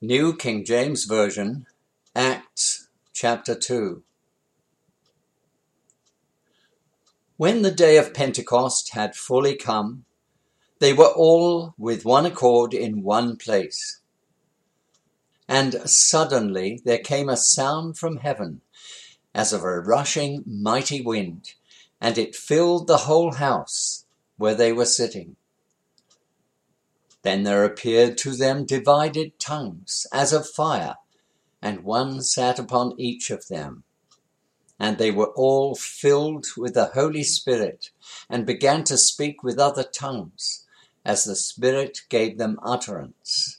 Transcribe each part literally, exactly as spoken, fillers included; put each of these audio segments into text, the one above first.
New King James Version, Acts chapter two. When the day of Pentecost had fully come, they were all with one accord in one place. And suddenly there came a sound from heaven, as of a rushing mighty wind, and it filled the whole house where they were sitting. Then there appeared to them divided tongues, as of fire, and one sat upon each of them. And they were all filled with the Holy Spirit, and began to speak with other tongues, as the Spirit gave them utterance.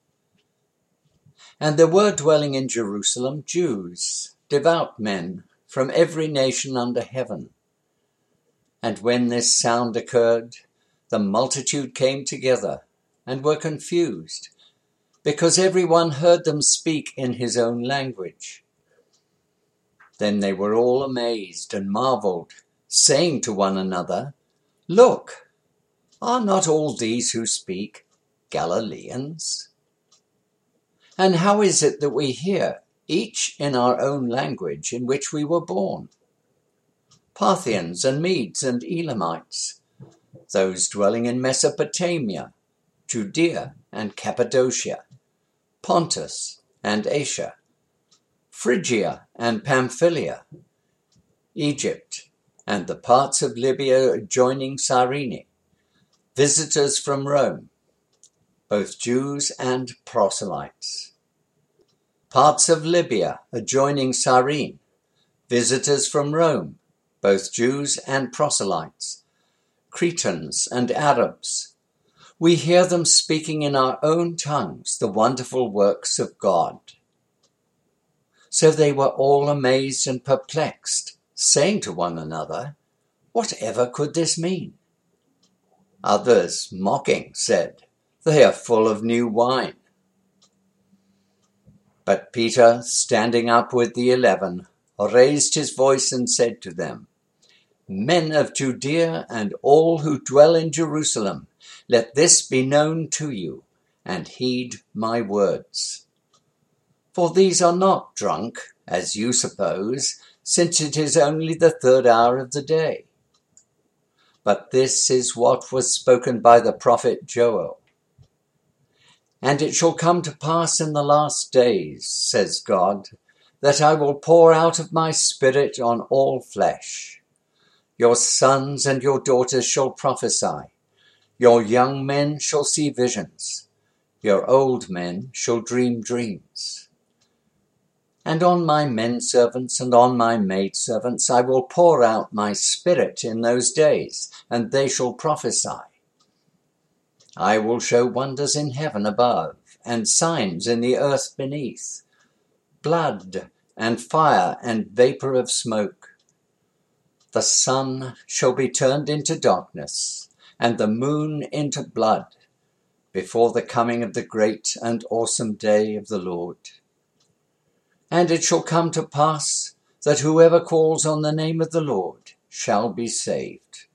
And there were dwelling in Jerusalem Jews, devout men, from every nation under heaven. And when this sound occurred, the multitude came together, and were confused, because every one heard them speak in his own language. Then they were all amazed and marveled, saying to one another, "Look, are not all these who speak Galileans? And how is it that we hear, each in our own language in which we were born? Parthians and Medes and Elamites, those dwelling in Mesopotamia, Judea and Cappadocia, Pontus and Asia, Phrygia and Pamphylia, Egypt, and the parts of Libya adjoining Cyrene, visitors from Rome, both Jews and proselytes. Parts of Libya adjoining Cyrene, visitors from Rome, both Jews and proselytes, Cretans and Arabs. We hear them speaking in our own tongues the wonderful works of God." So they were all amazed and perplexed, saying to one another, "Whatever could this mean?" Others, mocking, said, "They are full of new wine." But Peter, standing up with the eleven, raised his voice and said to them, "Men of Judea and all who dwell in Jerusalem, let this be known to you, and heed my words. For these are not drunk, as you suppose, since it is only the third hour of the day. But this is what was spoken by the prophet Joel. And it shall come to pass in the last days, says God, that I will pour out of my Spirit on all flesh. Your sons and your daughters shall prophesy. Your young men shall see visions. Your old men shall dream dreams. And on my men servants and on my maid servants I will pour out my Spirit in those days, and they shall prophesy. I will show wonders in heaven above, and signs in the earth beneath, blood and fire and vapor of smoke. The sun shall be turned into darkness, and the moon into blood, before the coming of the great and awesome day of the Lord. And it shall come to pass that whoever calls on the name of the Lord shall be saved.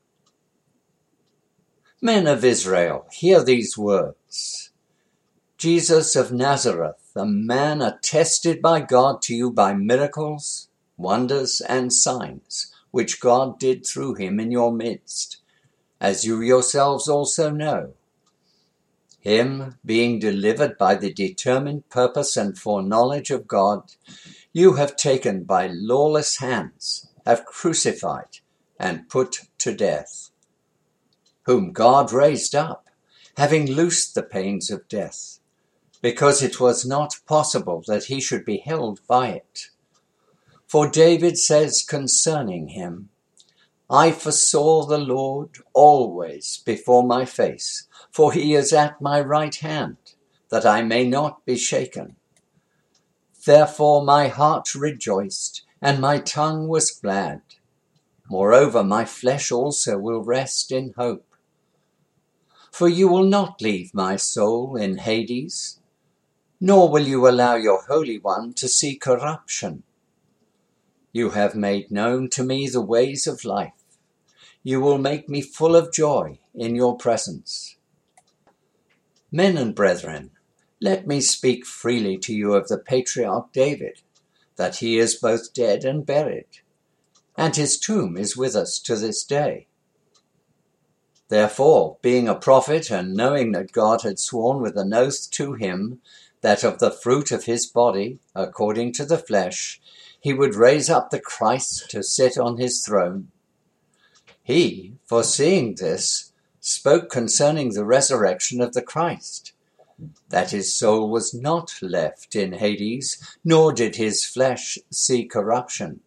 Men of Israel, hear these words. Jesus of Nazareth, a man attested by God to you by miracles, wonders, and signs, which God did through him in your midst, as you yourselves also know. Him, being delivered by the determined purpose and foreknowledge of God, you have taken by lawless hands, have crucified and put to death, whom God raised up, having loosed the pains of death, because it was not possible that he should be held by it. For David says concerning him, I foresaw the Lord always before my face, for he is at my right hand, that I may not be shaken. Therefore my heart rejoiced, and my tongue was glad. Moreover, my flesh also will rest in hope. For you will not leave my soul in Hades, nor will you allow your Holy One to see corruption. You have made known to me the ways of life. You will make me full of joy in your presence. Men and brethren, Let me speak freely to you of the patriarch David, that he is both dead and buried, and his tomb is with us to this day. Therefore, being a prophet, and knowing that God had sworn with an oath to him that of the fruit of his body, according to the flesh, he would raise up the Christ to sit on his throne, he, foreseeing this, spoke concerning the resurrection of the Christ, that his soul was not left in Hades, nor did his flesh see corruption.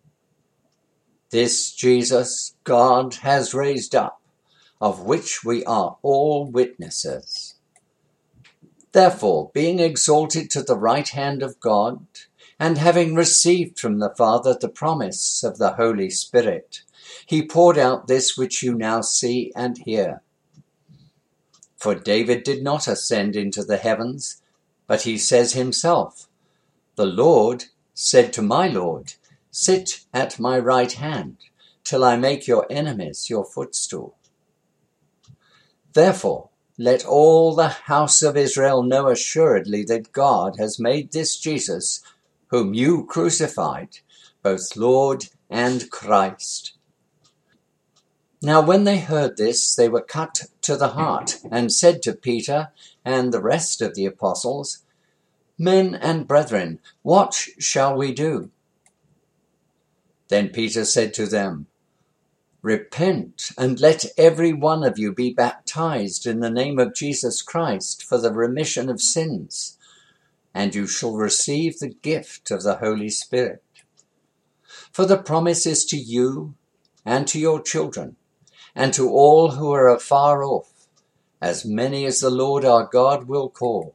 This Jesus God has raised up, of which we are all witnesses. Therefore, being exalted to the right hand of God, and having received from the Father the promise of the Holy Spirit, he poured out this which you now see and hear. For David did not ascend into the heavens, but he says himself, "The Lord said to my Lord, sit at my right hand, till I make your enemies your footstool." Therefore, let all the house of Israel know assuredly that God has made this Jesus, whom you crucified, both Lord and Christ. Now when they heard this, they were cut to the heart, and said to Peter and the rest of the apostles, "Men and brethren, what shall we do?" Then Peter said to them, "Repent, and let every one of you be baptized in the name of Jesus Christ for the remission of sins, and you shall receive the gift of the Holy Spirit. For the promise is to you and to your children, and to all who are afar off, as many as the Lord our God will call."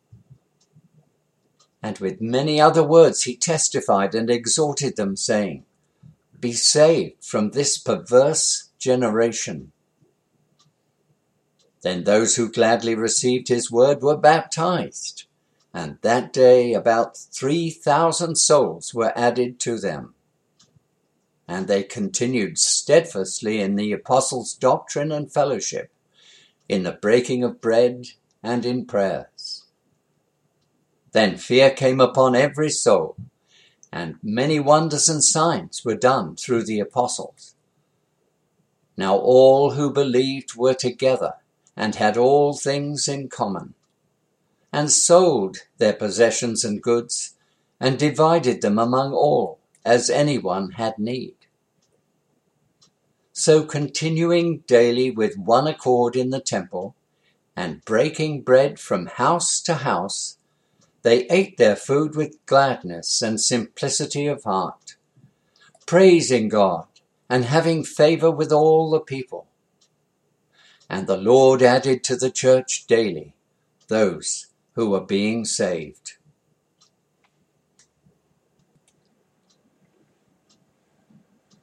And with many other words he testified and exhorted them, saying, "Be saved from this perverse generation." Then those who gladly received his word were baptized, and that day about three thousand souls were added to them. And they continued steadfastly in the apostles' doctrine and fellowship, in the breaking of bread and in prayers. Then fear came upon every soul, and many wonders and signs were done through the apostles. Now all who believed were together, and had all things in common, and sold their possessions and goods, and divided them among all, as anyone had need. So continuing daily with one accord in the temple, and breaking bread from house to house, they ate their food with gladness and simplicity of heart, praising God and having favor with all the people. And the Lord added to the church daily those who were being saved.